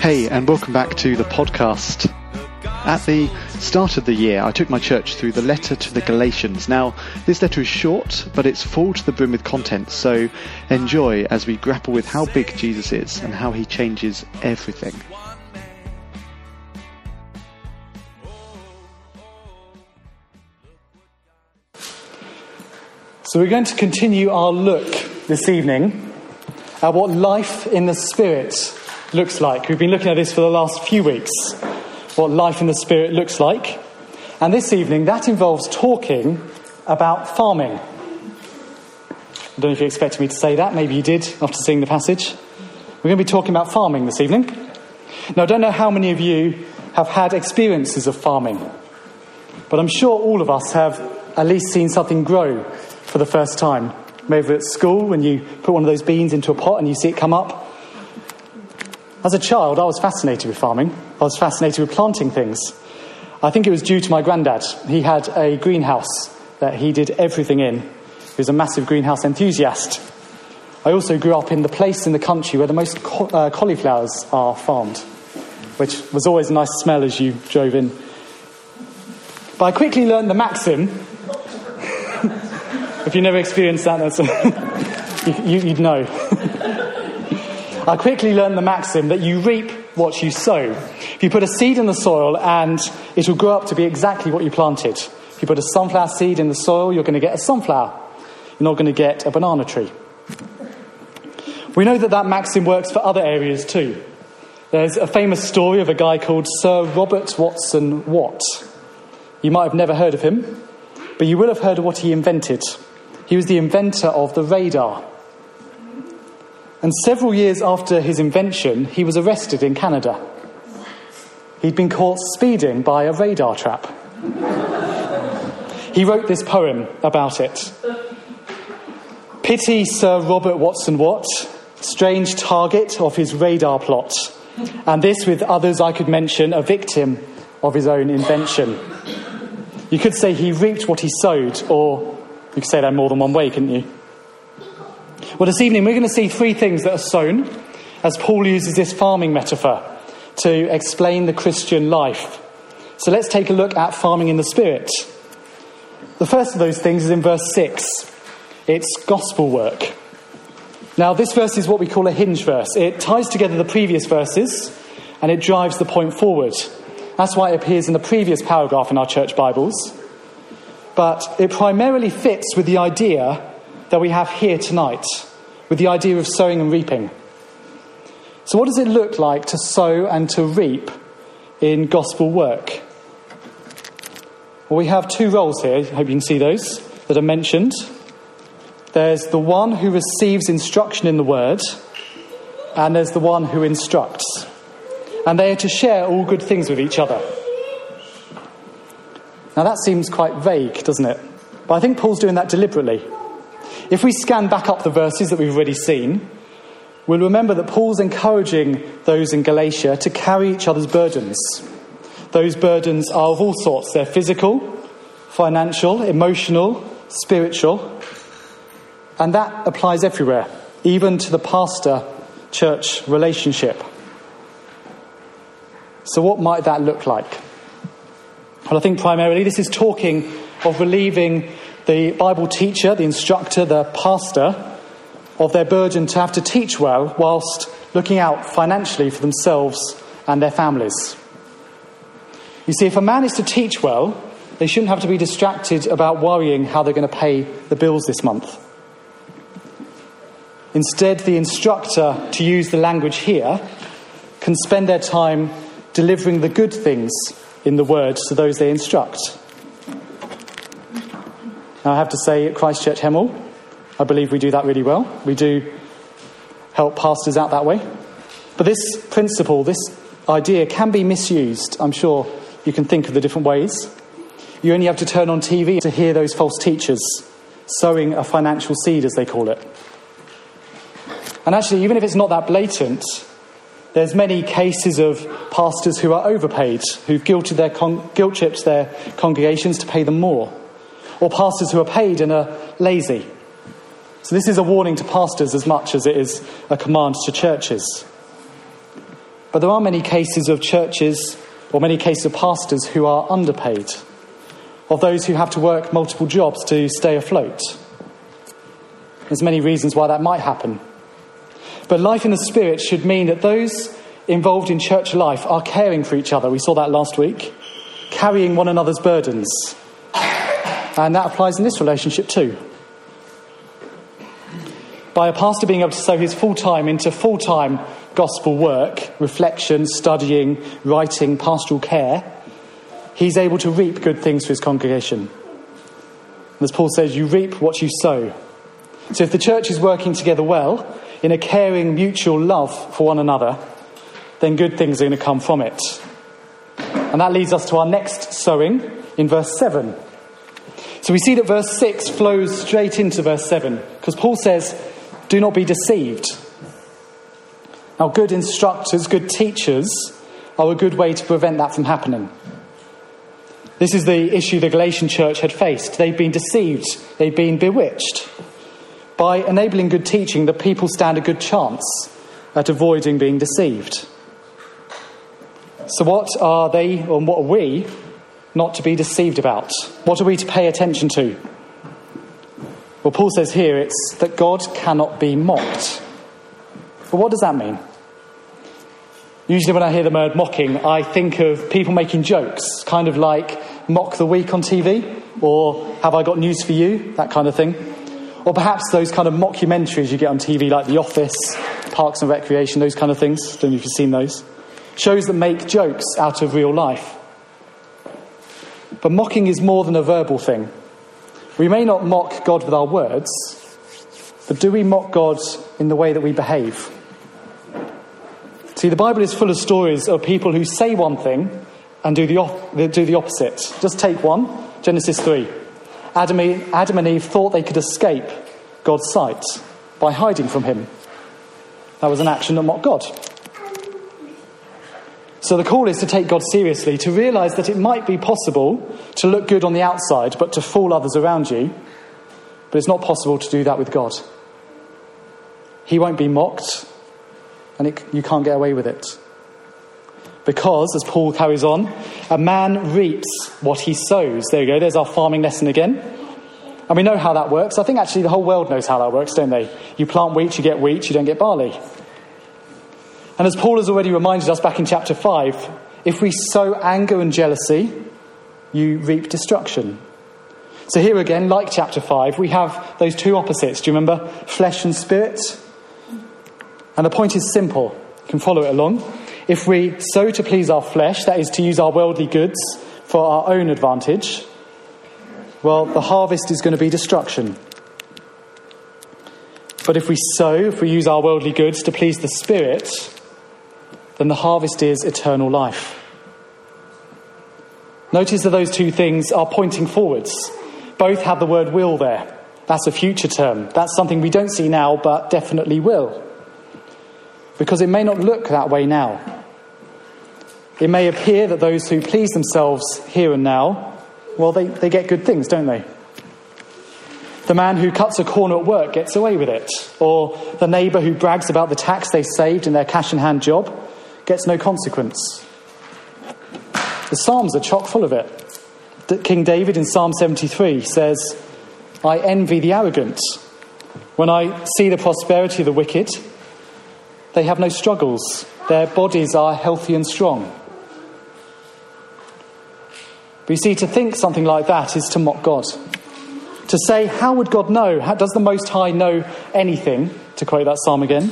Hey, and welcome back to the podcast. At the start of the year, I took my church through the letter to the Galatians. Now, this letter is short, but it's full to the brim with content, so enjoy as we grapple with how big Jesus is and how he changes everything. So we're going to continue our look this evening at what life in the Spirit looks like. We've been looking at this for the last few weeks, what life in the Spirit looks like. And this evening, that involves talking about farming. I don't know if you expected me to say that. Maybe you did after seeing the passage. We're going to be talking about farming this evening. Now, I don't know how many of you have had experiences of farming, but I'm sure all of us have at least seen something grow for the first time. Maybe at school, when you put one of those beans into a pot and you see it come up. As a child, I was fascinated with farming. I was fascinated with planting things. I think it was due to my granddad. He had a greenhouse that he did everything in. He was a massive greenhouse enthusiast. I also grew up in the place in the country where the most cauliflowers are farmed, which was always a nice smell as you drove in. But I quickly learned the maxim. If you never experienced that, you'd know. I quickly learned the maxim that you reap what you sow. If you put a seed in the soil and it will grow up to be exactly what you planted. If you put a sunflower seed in the soil, you're going to get a sunflower. You're not going to get a banana tree. We know that maxim works for other areas too. There's a famous story of a guy called Sir Robert Watson Watt. You might have never heard of him, but you will have heard of what he invented. He was the inventor of the radar. And several years after his invention, he was arrested in Canada. He'd been caught speeding by a radar trap. He wrote this poem about it. Pity Sir Robert Watson Watt, strange target of his radar plot, and this with others I could mention, a victim of his own invention. You could say he reaped what he sowed, or you could say that more than one way, couldn't you? Well, this evening we're going to see three things that are sown as Paul uses this farming metaphor to explain the Christian life. So let's take a look at farming in the Spirit. The first of those things is in verse 6. It's gospel work. Now, this verse is what we call a hinge verse. It ties together the previous verses and it drives the point forward. That's why it appears in the previous paragraph in our church Bibles. But it primarily fits with the idea that we have here tonight, with the idea of sowing and reaping. So what does it look like to sow and to reap in gospel work? Well, we have two roles here, I hope you can see those, that are mentioned. There's the one who receives instruction in the word, and there's the one who instructs. And they are to share all good things with each other. Now that seems quite vague, doesn't it? But I think Paul's doing that deliberately. If we scan back up the verses that we've already seen, we'll remember that Paul's encouraging those in Galatia to carry each other's burdens. Those burdens are of all sorts. They're physical, financial, emotional, spiritual. And that applies everywhere, even to the pastor-church relationship. So what might that look like? Well, I think primarily this is talking of relieving the Bible teacher, the instructor, the pastor, of their burden to have to teach well whilst looking out financially for themselves and their families. You see, if a man is to teach well, they shouldn't have to be distracted about worrying how they're going to pay the bills this month. Instead, the instructor, to use the language here, can spend their time delivering the good things in the word to those they instruct. Now, I have to say, at Christ Church Hemel, I believe we do that really well. We do help pastors out that way. But this principle, this idea can be misused. I'm sure you can think of the different ways. You only have to turn on TV to hear those false teachers sowing a financial seed, as they call it. And actually, even if it's not that blatant, there's many cases of pastors who are overpaid, who've guilt-tripped their congregations to pay them more. Or pastors who are paid and are lazy. So this is a warning to pastors as much as it is a command to churches. But there are many cases of churches, or many cases of pastors who are underpaid, of those who have to work multiple jobs to stay afloat. There's many reasons why that might happen. But life in the Spirit should mean that those involved in church life are caring for each other. We saw that last week. Carrying one another's burdens. And that applies in this relationship too. By a pastor being able to sow his full time into full-time gospel work, reflection, studying, writing, pastoral care, he's able to reap good things for his congregation. And as Paul says, you reap what you sow. So if the church is working together well, in a caring, mutual love for one another, then good things are going to come from it. And that leads us to our next sowing in verse 7. So we see that verse 6 flows straight into verse 7, because Paul says, do not be deceived. Now, good instructors, good teachers are a good way to prevent that from happening. This is the issue the Galatian church had faced. They'd been deceived. They'd been bewitched. By enabling good teaching, the people stand a good chance at avoiding being deceived. So what are they, or what are we, not to be deceived about? What are we to pay attention to? Well, Paul says here it's that God cannot be mocked. But what does that mean? Usually when I hear the word mocking, I think of people making jokes, kind of like Mock the Week on TV, or Have I Got News for You, that kind of thing. Or perhaps those kind of mockumentaries you get on TV like The Office, Parks and Recreation, those kind of things. Don't know if you've seen those. Shows that make jokes out of real life. But mocking is more than a verbal thing. We may not mock God with our words, but do we mock God in the way that we behave? See, the Bible is full of stories of people who say one thing and do the opposite. Just take one, Genesis 3. Adam and Eve thought they could escape God's sight by hiding from him. That was an action that mocked God. So the call is to take God seriously, to realise that it might be possible to look good on the outside, but to fool others around you. But it's not possible to do that with God. He won't be mocked, and you can't get away with it. Because, as Paul carries on, a man reaps what he sows. There you go, there's our farming lesson again. And we know how that works. I think actually the whole world knows how that works, don't they? You plant wheat, you get wheat, you don't get barley. And as Paul has already reminded us back in chapter 5, if we sow anger and jealousy, you reap destruction. So here again, like chapter 5, we have those two opposites. Do you remember? Flesh and spirit. And the point is simple. You can follow it along. If we sow to please our flesh, that is to use our worldly goods for our own advantage, well, the harvest is going to be destruction. But if we use our worldly goods to please the Spirit, then the harvest is eternal life. Notice that those two things are pointing forwards. Both have the word will there. That's a future term. That's something we don't see now, but definitely will. Because it may not look that way now. It may appear that those who please themselves here and now, well, they get good things, don't they? The man who cuts a corner at work gets away with it. Or the neighbour who brags about the tax they saved in their cash-in-hand job gets no consequence. The Psalms are chock full of it. King David in Psalm 73 says, I envy the arrogant. When I see the prosperity of the wicked, they have no struggles. Their bodies are healthy and strong. But you see, to think something like that is to mock God. To say, how would God know? How does the Most High know anything? To quote that psalm again.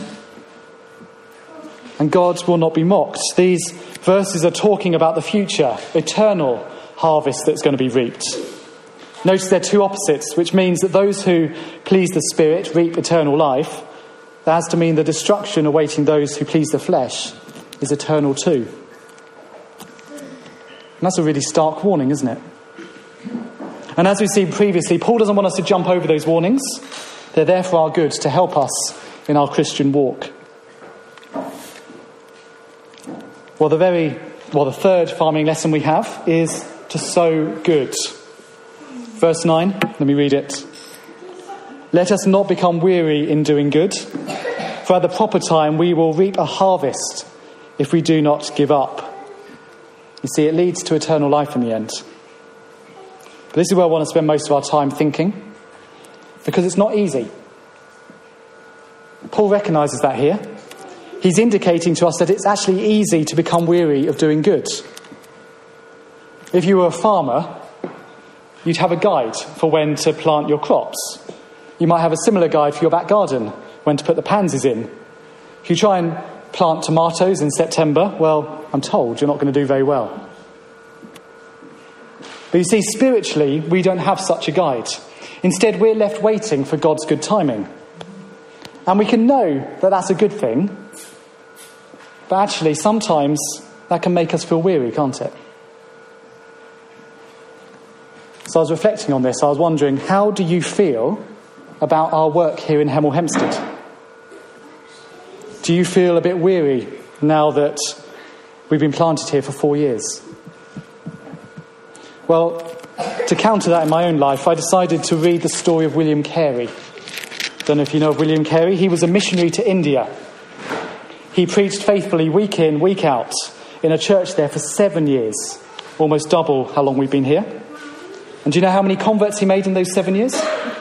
And God will not be mocked. These verses are talking about the future, eternal harvest that's going to be reaped. Notice they're two opposites, which means that those who please the Spirit reap eternal life. That has to mean the destruction awaiting those who please the flesh is eternal too. And that's a really stark warning, isn't it? And as we've seen previously, Paul doesn't want us to jump over those warnings. They're there for our good, to help us in our Christian walk. Well, the third farming lesson we have is to sow good. Verse 9, let me read it. Let us not become weary in doing good, for at the proper time we will reap a harvest if we do not give up. You see, it leads to eternal life in the end. But this is where I want to spend most of our time thinking, because it's not easy. Paul recognises that here. He's indicating to us that it's actually easy to become weary of doing good. If you were a farmer, you'd have a guide for when to plant your crops. You might have a similar guide for your back garden, when to put the pansies in. If you try and plant tomatoes in September, well, I'm told you're not going to do very well. But you see, spiritually, we don't have such a guide. Instead, we're left waiting for God's good timing. And we can know that that's a good thing, but actually, sometimes that can make us feel weary, can't it? So I was reflecting on this. I was wondering, how do you feel about our work here in Hemel Hempstead? Do you feel a bit weary now that we've been planted here for 4 years? Well, to counter that in my own life, I decided to read the story of William Carey. Don't know if you know of William Carey. He was a missionary to India. He preached faithfully week in, week out in a church there for 7 years, almost double how long we've been here. And do you know how many converts he made in those 7 years?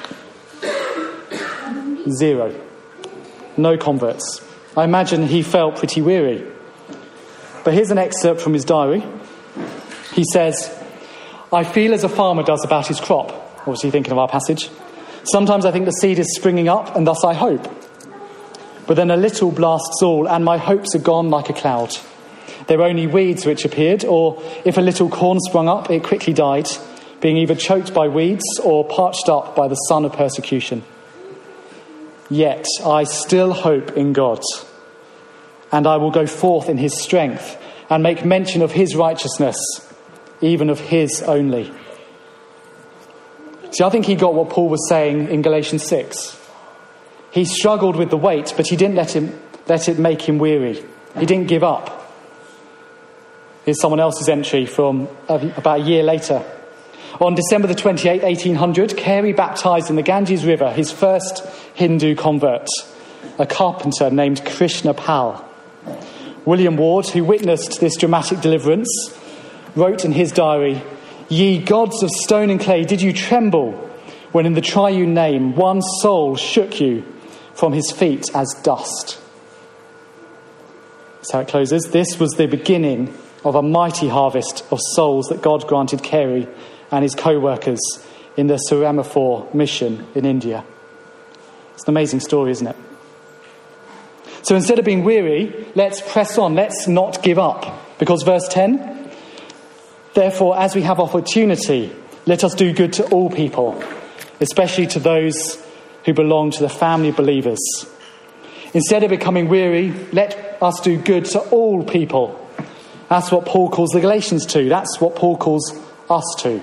0. No converts. I imagine he felt pretty weary. But here's an excerpt from his diary. He says, "I feel as a farmer does about his crop," obviously thinking of our passage. "Sometimes I think the seed is springing up, and thus I hope. But then a little blasts all, and my hopes are gone like a cloud. There were only weeds which appeared, or if a little corn sprung up, it quickly died, being either choked by weeds or parched up by the sun of persecution. Yet I still hope in God, and I will go forth in his strength and make mention of his righteousness, even of his only." See, I think he got what Paul was saying in Galatians 6. He struggled with the weight, but he didn't let it make him weary. He didn't give up. Here's someone else's entry from about a year later. On December the 28th, 1800, Carey baptised in the Ganges River his first Hindu convert, a carpenter named Krishna Pal. William Ward, who witnessed this dramatic deliverance, wrote in his diary, "Ye gods of stone and clay, did you tremble when in the triune name one soul shook you from his feet as dust?" That's how it closes. This was the beginning of a mighty harvest of souls that God granted Carey and his co-workers in the Semaphore mission in India. It's an amazing story, isn't it? So instead of being weary, let's press on. Let's not give up. Because verse 10, "Therefore, as we have opportunity, let us do good to all people, especially to those who belong to the family of believers." Instead of becoming weary, let us do good to all people. That's what Paul calls the Galatians to. That's what Paul calls us to.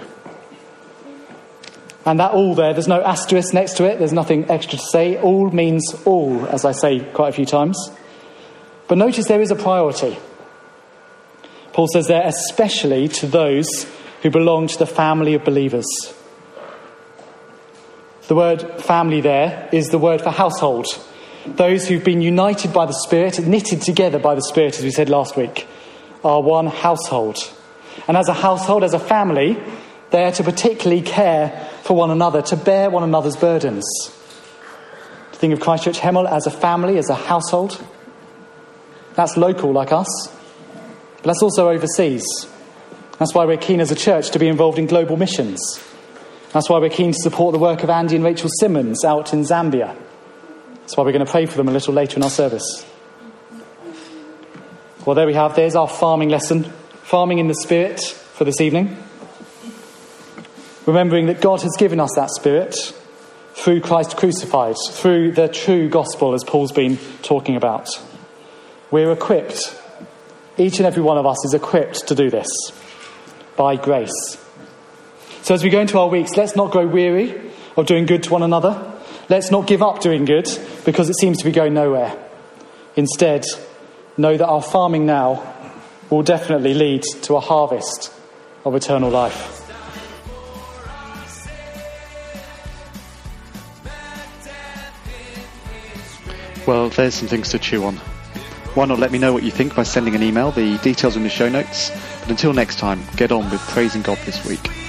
And that all there's no asterisk next to it. There's nothing extra to say. All means all, as I say quite a few times. But notice there is a priority. Paul says there, especially to those who belong to the family of believers. The word family there is the word for household. Those who've been united by the Spirit, knitted together by the Spirit, as we said last week, are one household. And as a household, as a family, they are to particularly care for one another, to bear one another's burdens. To think of Christchurch Hemel as a family, as a household. That's local like us, but that's also overseas. That's why we're keen as a church to be involved in global missions. That's why we're keen to support the work of Andy and Rachel Simmons out in Zambia. That's why we're going to pray for them a little later in our service. Well, there we have. There's our farming lesson. Farming in the Spirit for this evening. Remembering that God has given us that Spirit through Christ crucified, through the true gospel, as Paul's been talking about. We're equipped. Each and every one of us is equipped to do this by grace. So as we go into our weeks, let's not grow weary of doing good to one another. Let's not give up doing good because it seems to be going nowhere. Instead, know that our farming now will definitely lead to a harvest of eternal life. Well, there's some things to chew on. Why not let me know what you think by sending an email? The details are in the show notes. But until next time, get on with praising God this week.